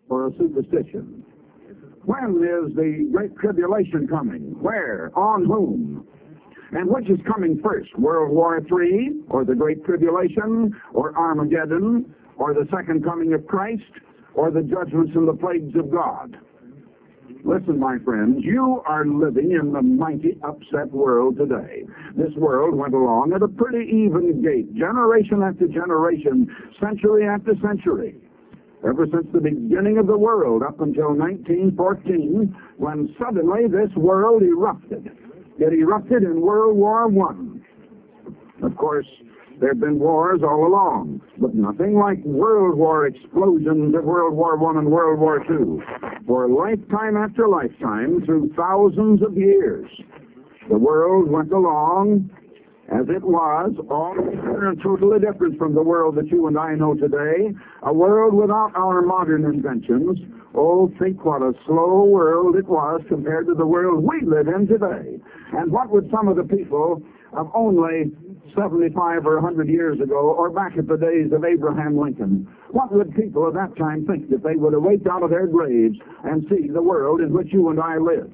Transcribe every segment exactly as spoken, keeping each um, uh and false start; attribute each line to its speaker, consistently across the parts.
Speaker 1: or a superstition? When is the Great Tribulation coming? Where? On whom? And which is coming first, World War Three, or the Great Tribulation, or Armageddon, or the second coming of Christ, or the judgments and the plagues of God? Listen, my friends, you are living in the mighty upset world today. This world went along at a pretty even gait, generation after generation, century after century. Ever since the beginning of the world up until nineteen fourteen, when suddenly this world erupted. It erupted in World War One. Of course, there have been wars all along, but nothing like World War explosions of World War One and World War Two. For lifetime after lifetime, through thousands of years, the world went along as it was, all totally different from the world that you and I know today, a world without our modern inventions. Oh, think what a slow world it was compared to the world we live in today. And what would some of the people of only seventy-five or one hundred years ago, or back at the days of Abraham Lincoln, what would people at that time think if they would awake out of their graves and see the world in which you and I live?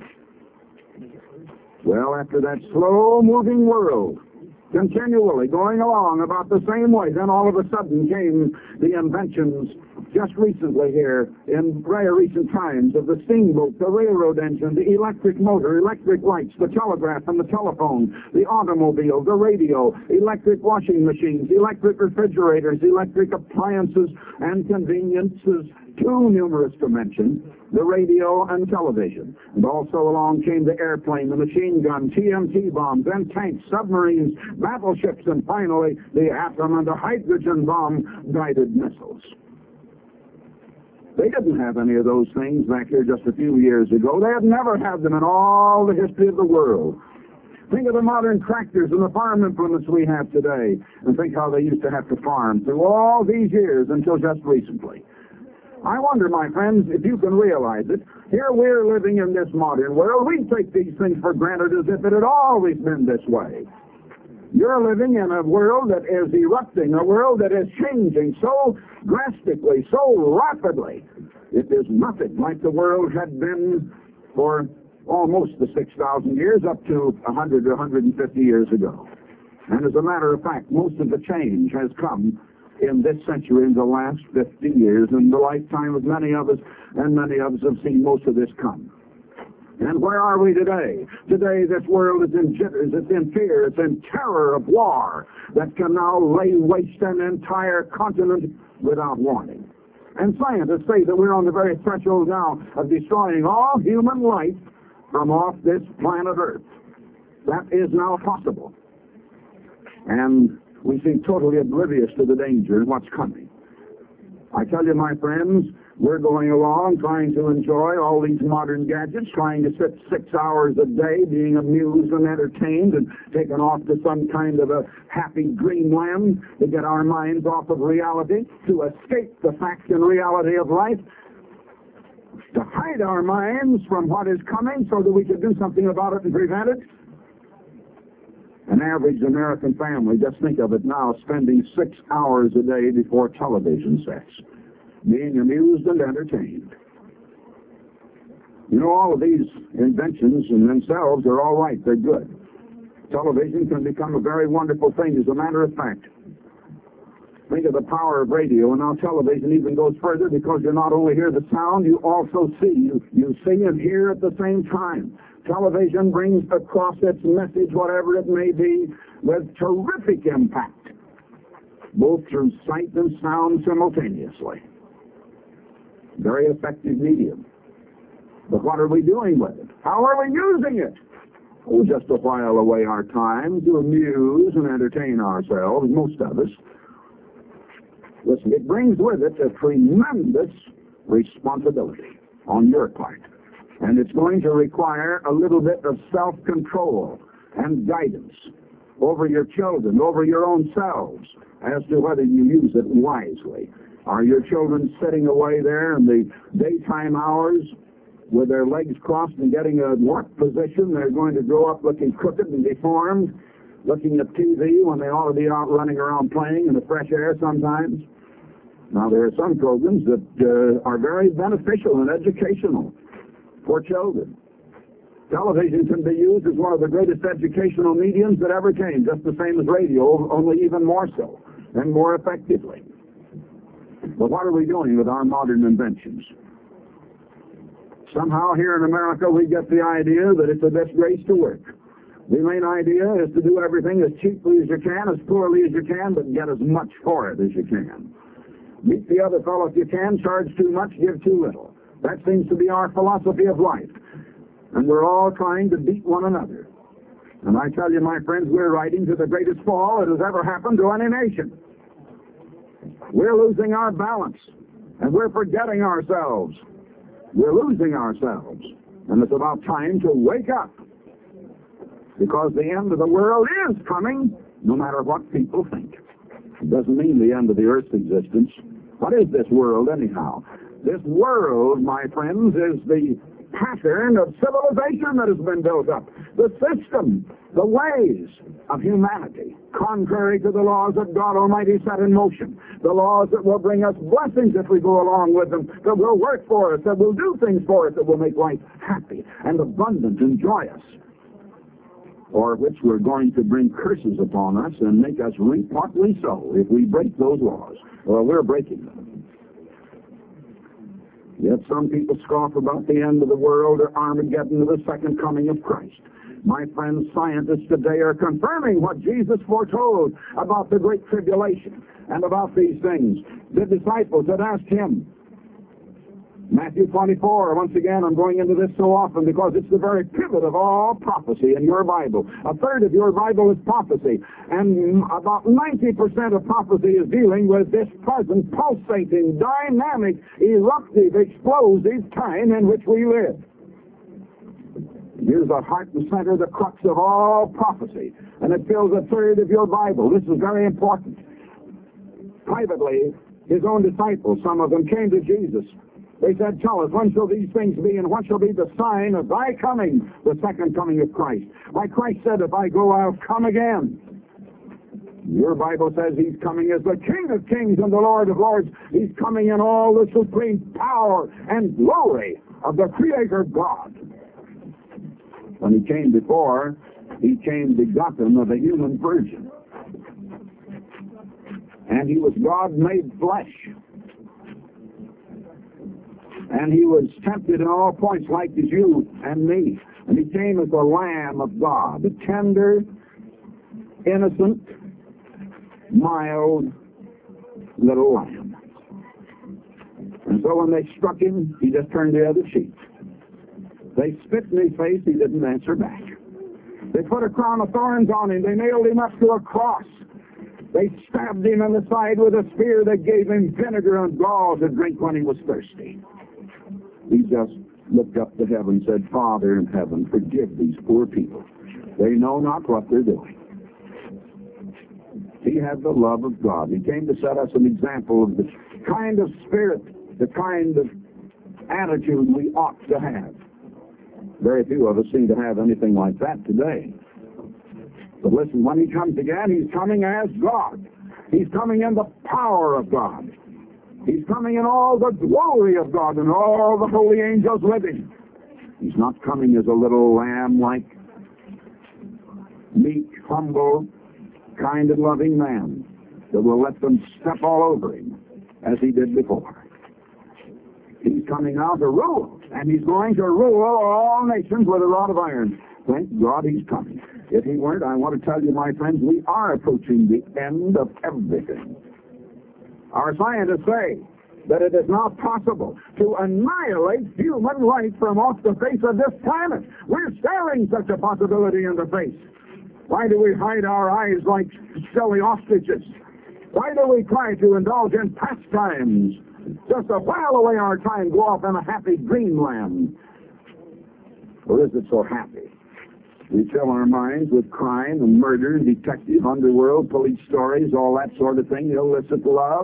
Speaker 1: Well, after that slow-moving world, continually going along about the same way, then all of a sudden came the inventions just recently here, in very recent times, of the steamboat, the railroad engine, the electric motor, electric lights, the telegraph and the telephone, the automobile, the radio, electric washing machines, electric refrigerators, electric appliances and conveniences, too numerous to mention, the radio and television. And also along came the airplane, the machine gun, T M T bombs, and tanks, submarines, battleships, and finally the atom and the hydrogen bomb-guided missiles. They didn't have any of those things back here just a few years ago. They had never had them in all the history of the world. Think of the modern tractors and the farm implements we have today, and think how they used to have to farm through all these years until just recently. I wonder, my friends, if you can realize it. Here we're living in this modern world. We take these things for granted as if it had always been this way. You're living in a world that is erupting, a world that is changing so drastically, so rapidly. It is nothing like the world had been for almost the six thousand years, up to one hundred or one hundred fifty years ago. And as a matter of fact, most of the change has come in this century, in the last fifty years, in the lifetime of many of us, and many of us have seen most of this come. And where are we today? Today this world is in jitters, it's in fear, it's in terror of war that can now lay waste an entire continent without warning. And scientists say that we're on the very threshold now of destroying all human life from off this planet Earth. That is now possible. And we seem totally oblivious to the danger and what's coming. I tell you, my friends, we're going along trying to enjoy all these modern gadgets, trying to sit six hours a day being amused and entertained and taken off to some kind of a happy dreamland to get our minds off of reality, to escape the facts and reality of life, to hide our minds from what is coming so that we can do something about it and prevent it. An average American family, just think of it now, spending six hours a day before television sets, being amused and entertained. You know, all of these inventions in themselves are all right. They're good. Television can become a very wonderful thing, as a matter of fact. Think of the power of radio, and now television even goes further because you not only hear the sound, you also see. You, you see and hear at the same time. Television brings across its message, whatever it may be, with terrific impact, both through sight and sound simultaneously. Very effective medium. But what are we doing with it? How are we using it? Oh, just to while away our time, to amuse and entertain ourselves, most of us. Listen, it brings with it a tremendous responsibility on your part. And it's going to require a little bit of self-control and guidance over your children, over your own selves, as to whether you use it wisely. Are your children sitting away there in the daytime hours with their legs crossed and getting a work position? They're going to grow up looking crooked and deformed, looking at T V when they ought to be out running around playing in the fresh air sometimes. Now, there are some programs that uh, are very beneficial and educational for children. Television can be used as one of the greatest educational mediums that ever came, just the same as radio, only even more so and more effectively. But what are we doing with our modern inventions? Somehow here in America we get the idea that it's a disgrace to work. The main idea is to do everything as cheaply as you can, as poorly as you can, but get as much for it as you can. Beat the other fellow if you can, charge too much, give too little. That seems to be our philosophy of life. And we're all trying to beat one another. And I tell you, my friends, we're riding to the greatest fall that has ever happened to any nation. We're losing our balance, and we're forgetting ourselves. We're losing ourselves. And it's about time to wake up. Because the end of the world is coming, no matter what people think. It doesn't mean the end of the earth's existence. What is this world, anyhow? This world, my friends, is the pattern of civilization that has been built up. The system, the ways of humanity, contrary to the laws that God Almighty set in motion. The laws that will bring us blessings if we go along with them, that will work for us, that will do things for us, that will make life happy and abundant and joyous. Or which we're going to bring curses upon us and make us reap what we sow if we break those laws. Well, we're breaking them. Yet some people scoff about the end of the world or Armageddon or the second coming of Christ. My friends, scientists today are confirming what Jesus foretold about the Great Tribulation and about these things. The disciples had asked him, Matthew twenty-four, once again, I'm going into this so often because it's the very pivot of all prophecy in your Bible. A third of your Bible is prophecy, and about ninety percent of prophecy is dealing with this present, pulsating, dynamic, eruptive, explosive time in which we live. Here's the heart and center, the crux of all prophecy, and it fills a third of your Bible. This is very important. Privately, his own disciples, some of them, came to Jesus. They said, tell us, when shall these things be, and what shall be the sign of thy coming, the second coming of Christ? Why, Christ said, if I go, I'll come again. Your Bible says he's coming as the King of kings and the Lord of lords. He's coming in all the supreme power and glory of the Creator God. When he came before, he came begotten of a human virgin. And he was God made flesh. And he was tempted in all points like as you and me. And he came as the Lamb of God, a tender, innocent, mild little lamb. And so when they struck him, he just turned the other cheek. They spit in his face, he didn't answer back. They put a crown of thorns on him. They nailed him up to a cross. They stabbed him in the side with a spear that gave him vinegar and gall to drink when he was thirsty. He just looked up to heaven and said, Father in heaven, forgive these poor people. They know not what they're doing. He had the love of God. He came to set us an example of the kind of spirit, the kind of attitude we ought to have. Very few of us seem to have anything like that today. But listen, when he comes again, he's coming as God. He's coming in the power of God. He's coming in all the glory of God and all the holy angels with him. He's not coming as a little lamb-like, meek, humble, kind and loving man that will let them step all over him as he did before. He's coming now to rule, and he's going to rule all nations with a rod of iron. Thank God he's coming. If he weren't, I want to tell you, my friends, we are approaching the end of everything. Our scientists say that it is not possible to annihilate human life from off the face of this planet. We're staring such a possibility in the face. Why do we hide our eyes like silly ostriches? Why do we try to indulge in pastimes just to while away our time, go off in a happy dreamland? Or is it so happy? We fill our minds with crime and murder, detective, underworld, police stories, all that sort of thing, illicit love.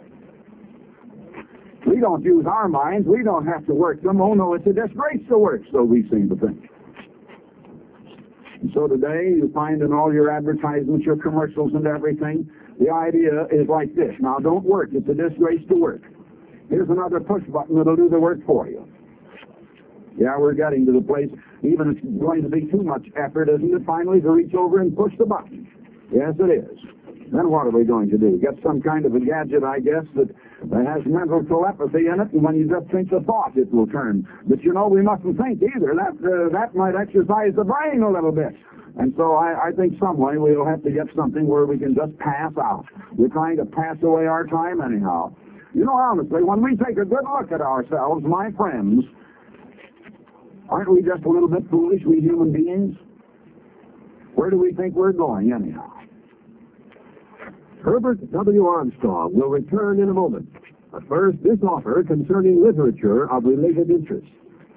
Speaker 1: We don't use our minds. We don't have to work them. Oh, no, it's a disgrace to work, so we seem to think. And so today you find in all your advertisements, your commercials and everything, the idea is like this. Now don't work. It's a disgrace to work. Here's another push button that'll do the work for you. Yeah, we're getting to the place, even if it's going to be too much effort, isn't it, finally, to reach over and push the button? Yes, it is. Then what are we going to do? Get some kind of a gadget, I guess, that, that has mental telepathy in it, and when you just think a thought, it will turn. But, you know, we mustn't think either. That uh, that might exercise the brain a little bit. And so I, I think some way we'll have to get something where we can just pass out. We're trying to pass away our time anyhow. You know, honestly, when we take a good look at ourselves, my friends, aren't we just a little bit foolish, we human beings? Where do we think we're going, anyhow?
Speaker 2: Herbert W. Armstrong will return in a moment. But first, this offer concerning literature of related interest.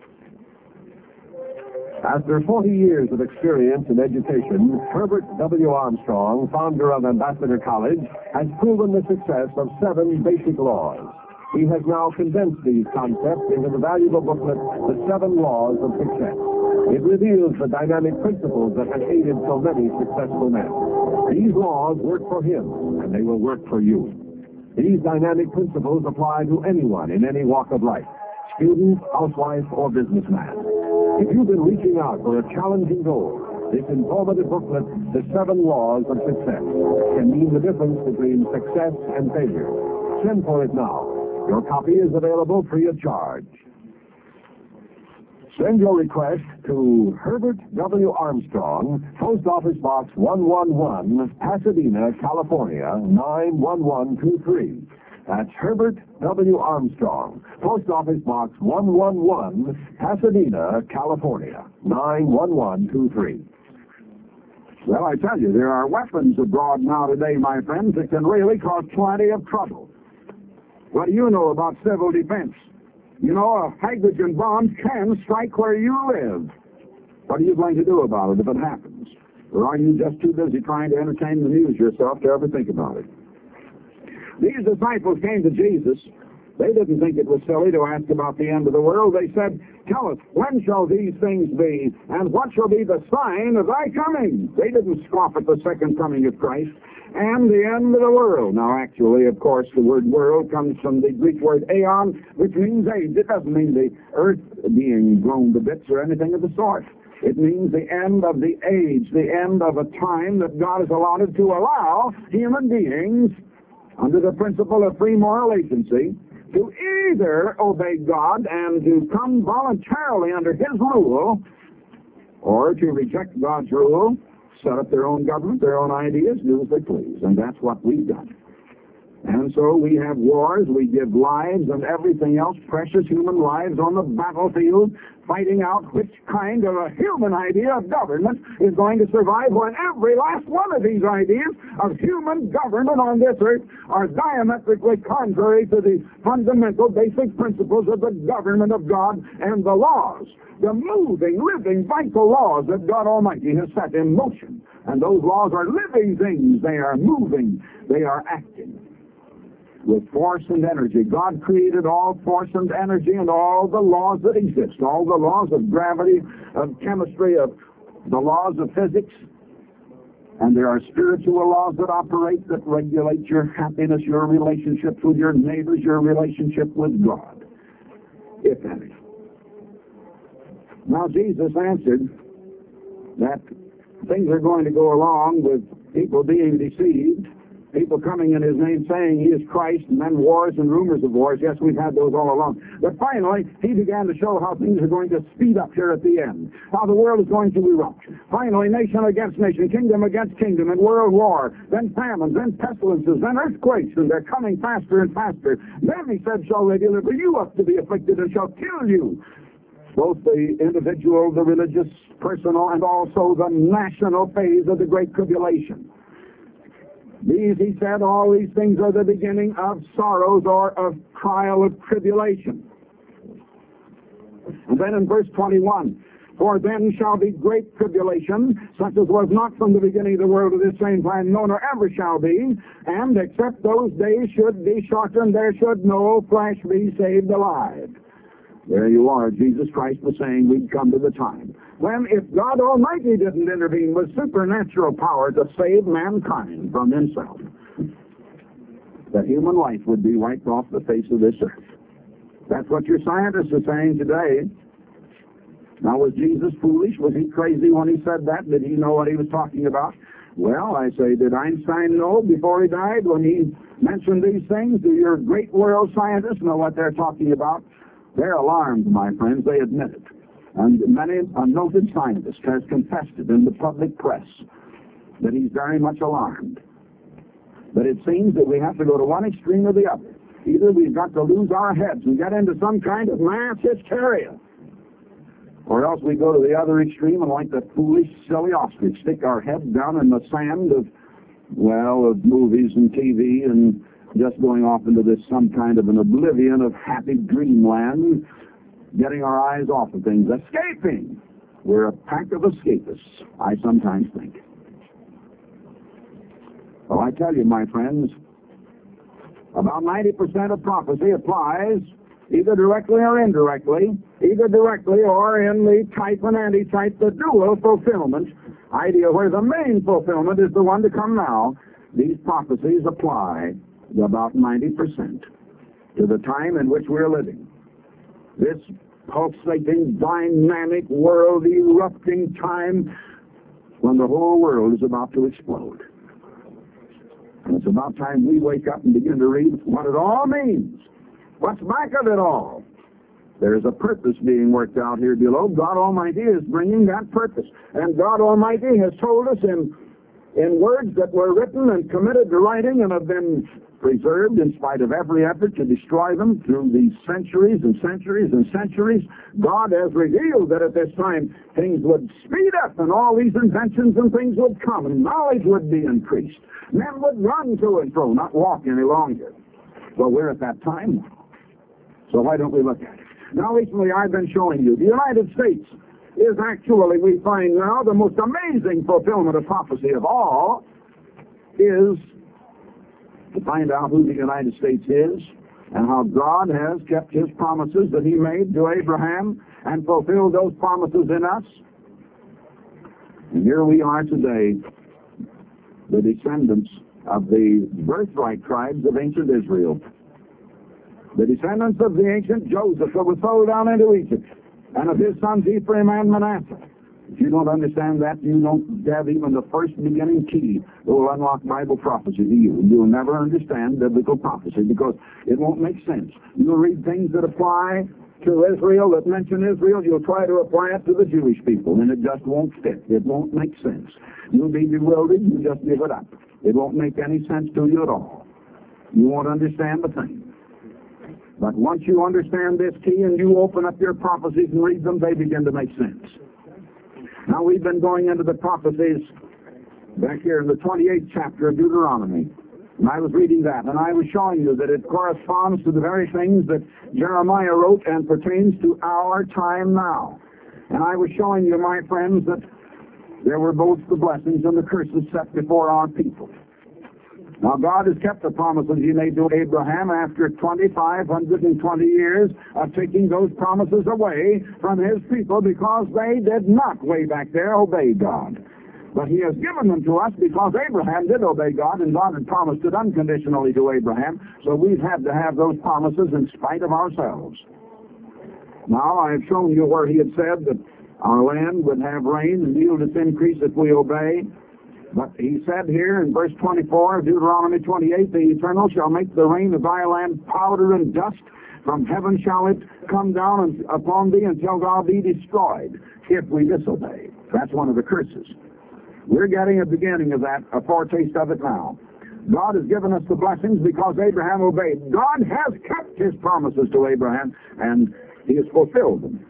Speaker 2: After forty years of experience in education, Herbert W. Armstrong, founder of Ambassador College, has proven the success of seven basic laws. He has now condensed these concepts into the valuable booklet, The Seven Laws of Success. It reveals the dynamic principles that have aided so many successful men. These laws work for him, and they will work for you. These dynamic principles apply to anyone in any walk of life, student, housewife, or businessman. If you've been reaching out for a challenging goal, this informative booklet, The Seven Laws of Success, can mean the difference between success and failure. Send for it now. Your copy is available free of charge. Send your request to Herbert W. Armstrong, Post Office Box one one one, Pasadena, California, nine one one two three. That's Herbert W. Armstrong, Post Office Box one one one, Pasadena, California, nine one one two three. Well, I tell you, there are weapons abroad now today, my friends, that can really cause plenty of trouble. What do you know about civil defense? You know, a hydrogen bomb can strike where you live. What are you going to do about it if it happens? Or are you just too busy trying to entertain and amuse yourself to ever think about it? These disciples came to Jesus. They didn't think it was silly to ask about the end of the world. They said, tell us, when shall these things be? And what shall be the sign of thy coming? They didn't scoff at the second coming of Christ and the end of the world. Now, actually, of course, the word world comes from the Greek word aeon, which means age. It doesn't mean the earth being blown to bits or anything of the sort. It means the end of the age, the end of a time that God has allotted to allow human beings, under the principle of free moral agency, to either obey God and to come voluntarily under His rule, or to reject God's rule, set up their own government, their own ideas, do as they please. And that's what we've done. And so we have wars, we give lives and everything else, precious human lives on the battlefield, fighting out which kind of a human idea of government is going to survive when every last one of these ideas of human government on this earth are diametrically contrary to the fundamental basic principles of the government of God and the laws, the moving, living, vital laws that God Almighty has set in motion. And those laws are living things. They are moving. They are acting with force and energy. God created all force and energy and all the laws that exist, all the laws of gravity, of chemistry, of the laws of physics. And there are spiritual laws that operate, that regulate your happiness, your relationships with your neighbors, your relationship with God, if any. Now, Jesus answered that things are going to go along with people being deceived, people coming in His name saying He is Christ, and then wars and rumors of wars. Yes, we've had those all along. But finally, He began to show how things are going to speed up here at the end, how the world is going to erupt. Finally, nation against nation, kingdom against kingdom, and world war, then famines, then pestilences, then earthquakes, and they're coming faster and faster. Then He said, shall they deliver you up to be afflicted and shall kill you, both the individual, the religious, personal, and also the national phase of the Great Tribulation. These, He said, all these things are the beginning of sorrows or of trial of tribulation. And then in verse twenty-one, for then shall be great tribulation, such as was not from the beginning of the world to this same time, no, nor ever shall be, and except those days should be shortened, there should no flesh be saved alive.
Speaker 1: There you are. Jesus Christ was saying we'd come to the time when, if God Almighty didn't intervene with supernatural power to save mankind from himself, that human life would be wiped off the face of this earth. That's what your scientists are saying today. Now, was Jesus foolish? Was he crazy when he said that? Did he know what he was talking about? Well, I say, did Einstein know before he died when he mentioned these things? Do your great world scientists know what they're talking about? They're alarmed, my friends. They admit it. And many a noted scientist has confessed it in the public press that he's very much alarmed. But it seems that we have to go to one extreme or the other. Either we've got to lose our heads and get into some kind of mass hysteria, or else we go to the other extreme and, like the foolish, silly ostrich, stick our head down in the sand of, well, of movies and T V and just going off into this some kind of an oblivion of happy dreamland, getting our eyes off of things, escaping. We're a pack of escapists, I sometimes think. Well, I tell you, my friends, about ninety percent of prophecy applies either directly or indirectly, either directly or in the type and antitype, the dual fulfillment idea, where the main fulfillment is the one to come now. These prophecies apply to about ninety percent to the time in which we're living. This pulsating, dynamic, world erupting time when the whole world is about to explode. And it's about time we wake up and begin to read what it all means. What's back of it all? There's a purpose being worked out here below. God Almighty is bringing that purpose. And God Almighty has told us in, in words that were written and committed to writing and have been preserved in spite of every effort to destroy them through these centuries and centuries and centuries. God has revealed that at this time things would speed up and all these inventions and things would come and knowledge would be increased. Men would run to and fro, not walk any longer. Well, we're at that time now. So why don't we look at it? Now, recently I've been showing you the United States is actually, we find now, the most amazing fulfillment of prophecy of all is to find out who the United States is and how God has kept his promises that he made to Abraham and fulfilled those promises in us. And here we are today, the descendants of the birthright tribes of ancient Israel. The descendants of the ancient Joseph that was sold down into Egypt, and of his sons Ephraim and Manasseh. If you don't understand that, you don't have even the first beginning key that will unlock Bible prophecy to you. You'll never understand biblical prophecy because it won't make sense. You'll read things that apply to Israel, that mention Israel, you'll try to apply it to the Jewish people, and it just won't fit. It won't make sense. You'll be bewildered, you just give it up. It won't make any sense to you at all. You won't understand the thing. But once you understand this key and you open up your prophecies and read them, they begin to make sense. Now, we've been going into the prophecies back here in the twenty-eighth chapter of Deuteronomy. And I was reading that, and I was showing you that it corresponds to the very things that Jeremiah wrote and pertains to our time now. And I was showing you, my friends, that there were both the blessings and the curses set before our people. Now, God has kept the promises he made to Abraham after twenty-five hundred twenty years of taking those promises away from his people because they did not, way back there, obey God. But he has given them to us because Abraham did obey God, and God had promised it unconditionally to Abraham, so we've had to have those promises in spite of ourselves. Now, I have shown you where he had said that our land would have rain and yield its increase if we obey. But he said here in verse twenty-four of Deuteronomy twenty-eight, the Eternal shall make the rain of thy land powder and dust. From heaven shall it come down upon thee until thou be destroyed, if we disobey. That's one of the curses. We're getting a beginning of that, a foretaste of it now. God has given us the blessings because Abraham obeyed. God has kept his promises to Abraham, and he has fulfilled them.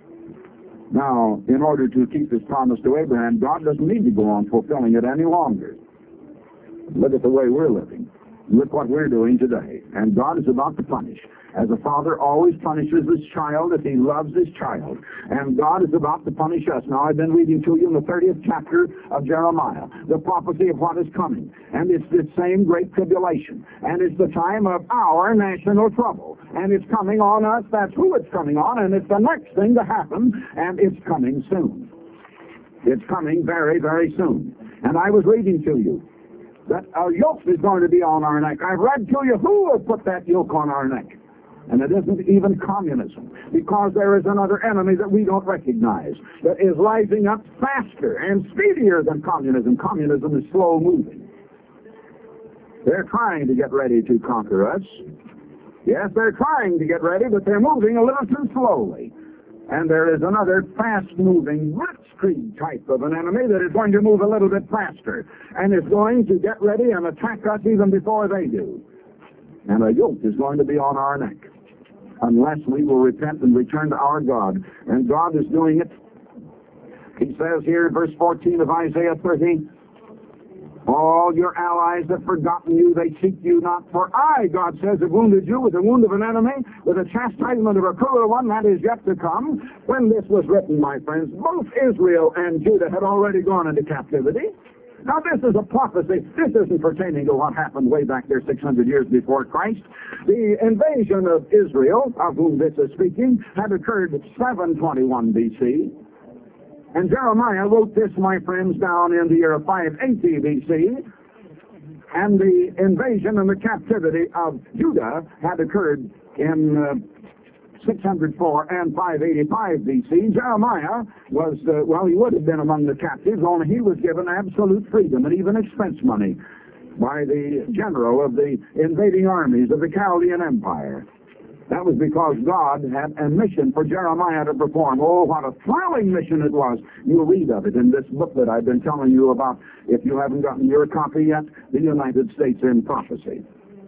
Speaker 1: Now, in order to keep his promise to Abraham, God doesn't need to go on fulfilling it any longer. Look at the way we're living. with what we're doing today. And God is about to punish. As a father always punishes his child if he loves his child. And God is about to punish us. Now, I've been reading to you in the thirtieth chapter of Jeremiah, the prophecy of what is coming. And it's the same great tribulation. And it's the time of our national trouble. And it's coming on us. That's who it's coming on. And it's the next thing to happen. And it's coming soon. It's coming very, very soon. And I was reading to you that a yoke is going to be on our neck. I've read to you who has put that yoke on our neck. And it isn't even communism, because there is another enemy that we don't recognize that is rising up faster and speedier than communism. Communism is slow moving. They're trying to get ready to conquer us. Yes, they're trying to get ready, but they're moving a little too slowly. And there is another fast-moving, blitzkrieg type of an enemy that is going to move a little bit faster and is going to get ready and attack us even before they do. And a yoke is going to be on our neck unless we will repent and return to our God. And God is doing it. He says here in verse fourteen of Isaiah thirty, all your allies have forgotten you, they seek you not. For I, God says, have wounded you with the wound of an enemy, with a chastisement of a cruel one that is yet to come. When this was written, my friends, both Israel and Judah had already gone into captivity. Now, this is a prophecy. This isn't pertaining to what happened way back there six hundred years before Christ. The invasion of Israel, of whom this is speaking, had occurred at seven twenty-one B C. And Jeremiah wrote this, my friends, down in the year of five eighty B C. And the invasion and the captivity of Judah had occurred in uh, six hundred four and five eighty-five B C. Jeremiah was, uh, well, he would have been among the captives, only he was given absolute freedom and even expense money by the general of the invading armies of the Chaldean Empire. That was because God had a mission for Jeremiah to perform. Oh, what a thrilling mission it was. You'll read of it in this book that I've been telling you about, if you haven't gotten your copy yet, The United States in Prophecy.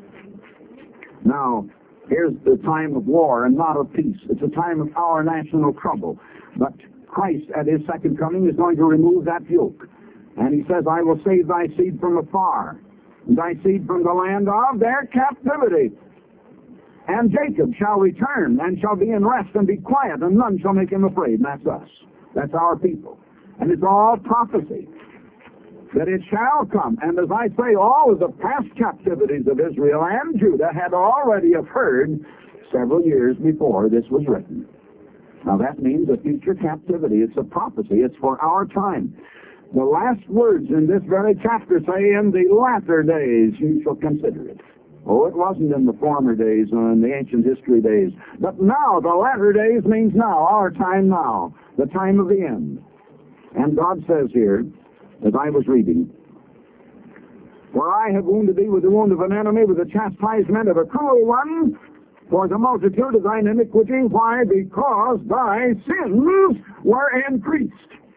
Speaker 1: Now, here's the time of war and not of peace. It's a time of our national trouble. But Christ, at his second coming, is going to remove that yoke. And he says, I will save thy seed from afar, and thy seed from the land of their captivity. And Jacob shall return, and shall be in rest, and be quiet, and none shall make him afraid. And that's us. That's our people. And it's all prophecy that it shall come. And as I say, all of the past captivities of Israel and Judah had already occurred several years before this was written. Now that means a future captivity. It's a prophecy. It's for our time. The last words in this very chapter say, in the latter days you shall consider it. Oh, it wasn't in the former days or in the ancient history days. But now, the latter days means now, our time now, the time of the end. And God says here, as I was reading, for I have wounded thee with the wound of an enemy, with the chastisement of a cruel one, for the multitude of thine iniquity. Why? Because thy sins were increased.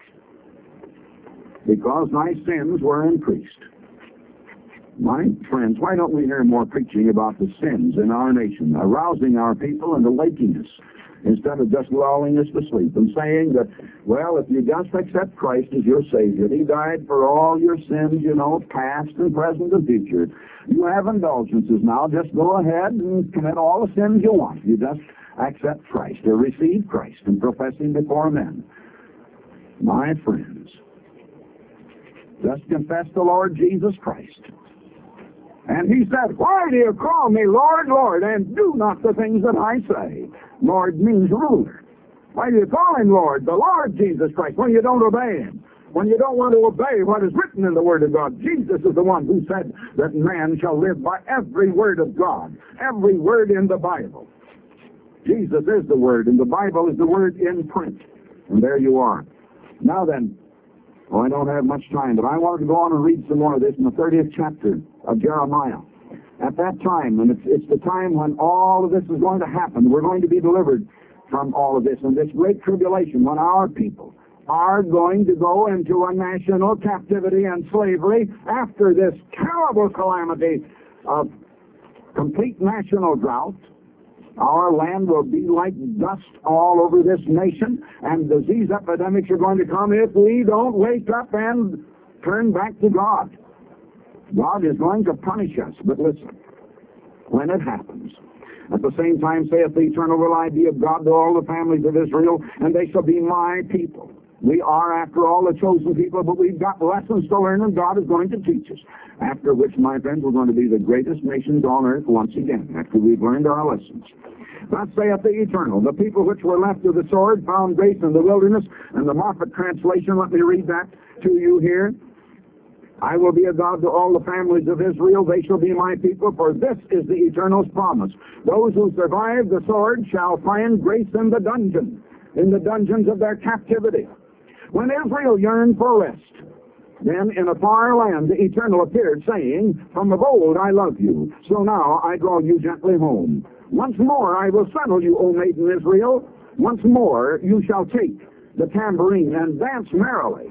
Speaker 1: Because thy sins were increased. My friends, why don't we hear more preaching about the sins in our nation, arousing our people into wakiness, instead of just lulling us to sleep and saying that, well, if you just accept Christ as your Savior, He died for all your sins, you know, past and present and future. You have indulgences now. Just go ahead and commit all the sins you want. You just accept Christ or receive Christ and profess Him before men. My friends, just confess the Lord Jesus Christ. And he said, why do you call me Lord, Lord, and do not the things that I say? Lord means ruler. Why do you call him Lord, the Lord Jesus Christ, when you don't obey him? When you don't want to obey what is written in the Word of God? Jesus is the one who said that man shall live by every word of God, every word in the Bible. Jesus is the Word, and the Bible is the Word in print. And there you are. Now then, oh, I don't have much time, but I wanted to go on and read some more of this in the thirtieth chapter of Jeremiah. At that time, and it's, it's the time when all of this is going to happen, we're going to be delivered from all of this, and this great tribulation, when our people are going to go into a national captivity and slavery after this terrible calamity of complete national drought. Our land will be like dust all over this nation, and disease epidemics are going to come if we don't wake up and turn back to God. God is going to punish us, but listen, when it happens, at the same time saith the eternal, will I be of God to all the families of Israel, and they shall be my people. We are, after all, the chosen people, but we've got lessons to learn, and God is going to teach us. After which, my friends, we're going to be the greatest nations on earth once again, after we've learned our lessons. Thus saith the eternal, the people which were left of the sword found grace in the wilderness. And the Moffat translation, let me read that to you here. I will be a God to all the families of Israel. They shall be my people, for this is the Eternal's promise. Those who survive the sword shall find grace in the dungeon, in the dungeons of their captivity. When Israel yearned for rest, then in a far land the Eternal appeared, saying, from of old I love you, so now I draw you gently home. Once more I will settle you, O maiden Israel. Once more you shall take the tambourine and dance merrily.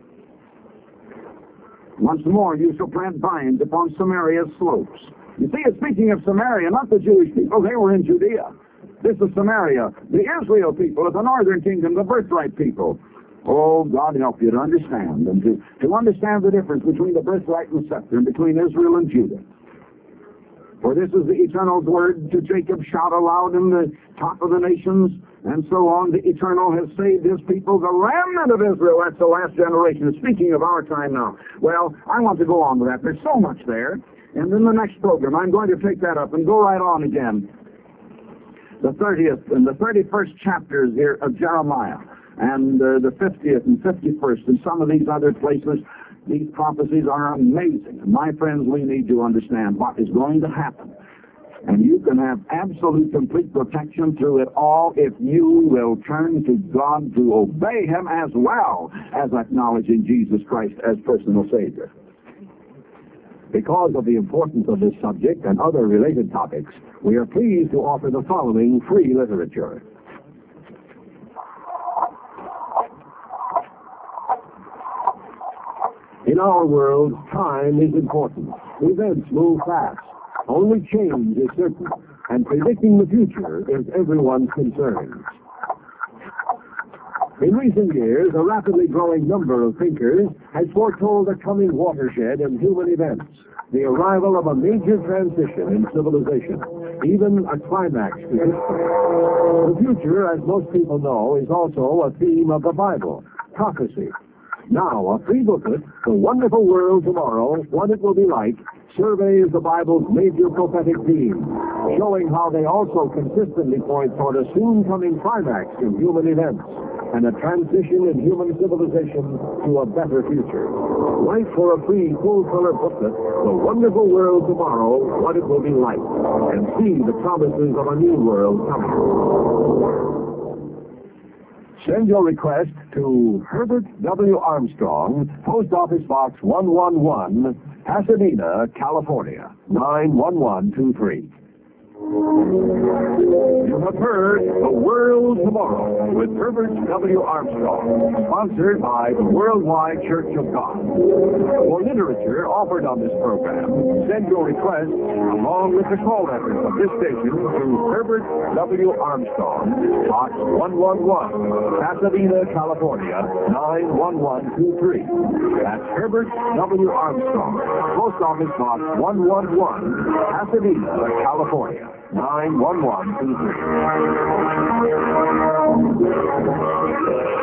Speaker 1: Once more you shall plant vines upon Samaria's slopes. You see, it's speaking of Samaria, not the Jewish people. They were in Judea. This is Samaria, the Israel people of the northern kingdom, the birthright people. Oh, God help you to understand, and to, to understand the difference between the birthright and scepter, and between Israel and Judah. For this is the Eternal's word to Jacob, shout aloud in the top of the nations, and so on. The Eternal has saved his people, the remnant of Israel. That's the last generation. Speaking of our time now. Well, I want to go on with that. There's so much there. And in the next program, I'm going to take that up and go right on again. The thirtieth and the thirty-first chapters here of Jeremiah, and uh, the fiftieth and fifty-first, and some of these other places. These prophecies are amazing. And my friends, we need to understand what is going to happen. And you can have absolute, complete protection through it all if you will turn to God to obey Him as well as acknowledging Jesus Christ as personal Savior. Because of the importance of this subject and other related topics, we are pleased to offer the following free literature. In our world, time is important. Events move fast. Only change is certain, and predicting the future is everyone's concern. In recent years, a rapidly growing number of thinkers has foretold a coming watershed in human events, the arrival of a major transition in civilization, even a climax to history. The future, as most people know, is also a theme of the Bible, prophecy. Now, a free booklet, The Wonderful World Tomorrow, What It Will Be Like, surveys the Bible's major prophetic themes, showing how they also consistently point toward a soon-coming climax in human events and a transition in human civilization to a better future. Write for a free full-color booklet, The Wonderful World Tomorrow, What It Will Be Like, and see the promises of a new world coming. Send your request to Herbert W. Armstrong, Post Office Box one one one, Pasadena, California, nine one one two three. You have heard The World Tomorrow with Herbert W. Armstrong, sponsored by the Worldwide Church of God. For literature offered on this program, send your request along with the call letters of this station to Herbert W. Armstrong, Box one one one, Pasadena, California, nine one one two three. That's Herbert W. Armstrong, Post Office Box one one one, Pasadena, California, nine one one two three.